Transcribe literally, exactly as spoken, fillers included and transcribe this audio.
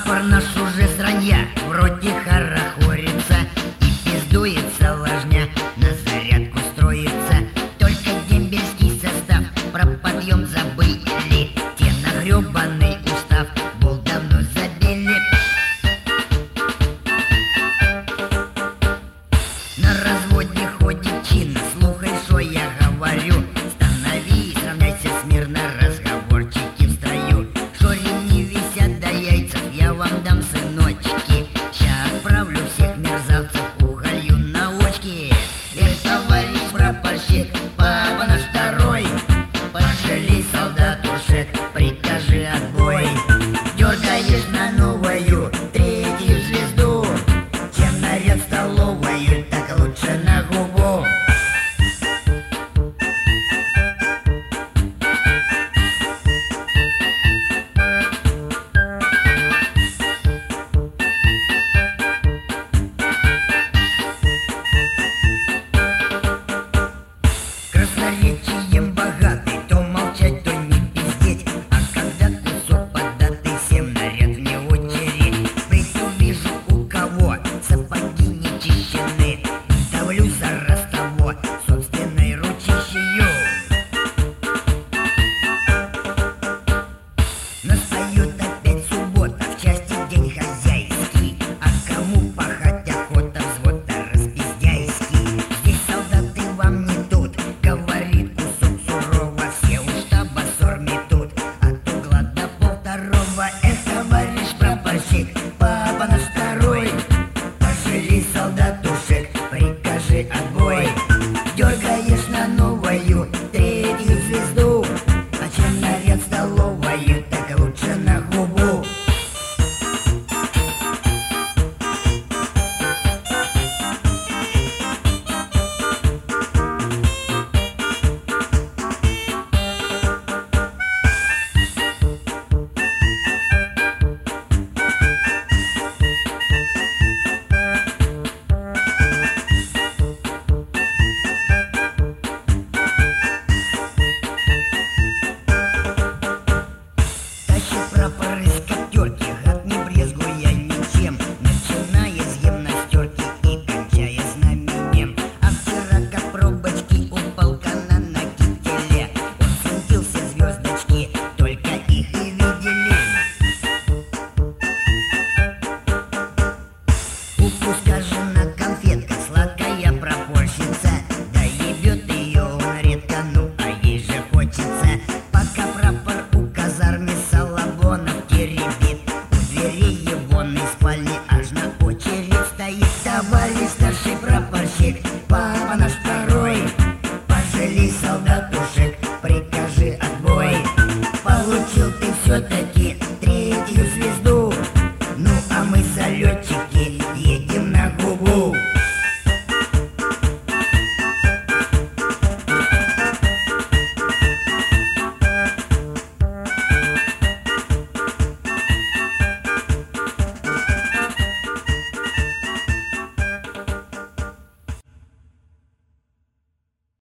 Прапор наш уже сранья, в роте хорохорится и пиздуется ложня, на зарядку строится. Только дембельский состав про подъем забыли, те на гребаный устав бол давно забили. На разводе ходит чин, слухай, что я говорю. Становись, равняйся смирно, разговорчики в строю. Шори не висят до яйцев, я вам дам, сыночки. Ща отправлю всех мерзавцев уголью на очки. Эх, товарищ прапорщик, папа наш второй, пожалей солдат ушек.